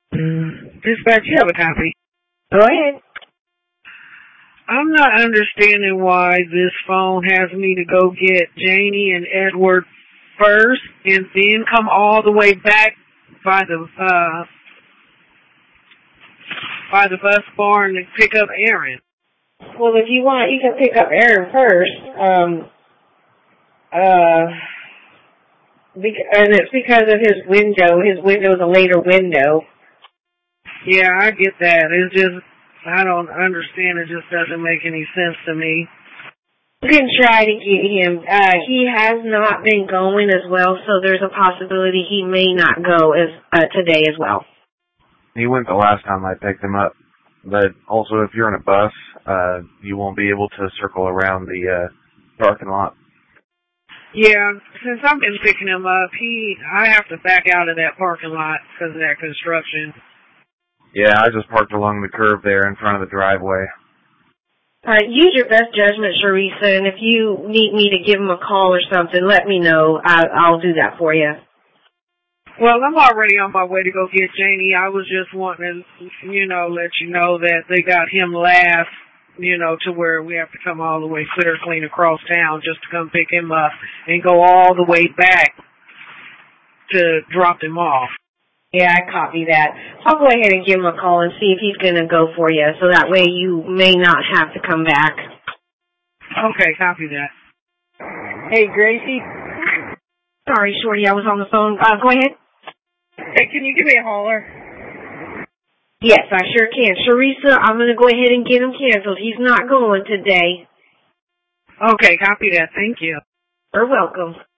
Dispatch, you have a copy. Go ahead. I'm not understanding why this phone has me to go get Janie and Edward first and then come all the way back by the bus barn and pick up Aaron. Well, if you want, you can pick up Aaron first. And it's because of his window. His window is a later window. Yeah, I get that. It's just, I don't understand. It just doesn't make any sense to me. You can try to get him. He has not been going as well, so there's a possibility he may not go today as well. He went the last time I picked him up. But also, if you're in a bus, you won't be able to circle around the parking lot. Yeah, since I've been picking him up, I have to back out of that parking lot because of that construction. Yeah, I just parked along the curb there in front of the driveway. All right, use your best judgment, Sharisa, and if you need me to give him a call or something, let me know. I'll do that for you. Well, I'm already on my way to go get Janie. I was just wanting to, let you know that they got him last, to where we have to come all the way clean across town just to come pick him up and go all the way back to drop him off. Yeah, I copy that. I'll go ahead and give him a call and see if he's going to go for you, so that way you may not have to come back. Okay, copy that. Hey, Gracie. Sorry, Shorty, I was on the phone. Go ahead. Hey, can you give me a holler? Yes, I sure can. Sharisa, I'm going to go ahead and get him canceled. He's not going today. Okay, copy that. Thank you. You're welcome.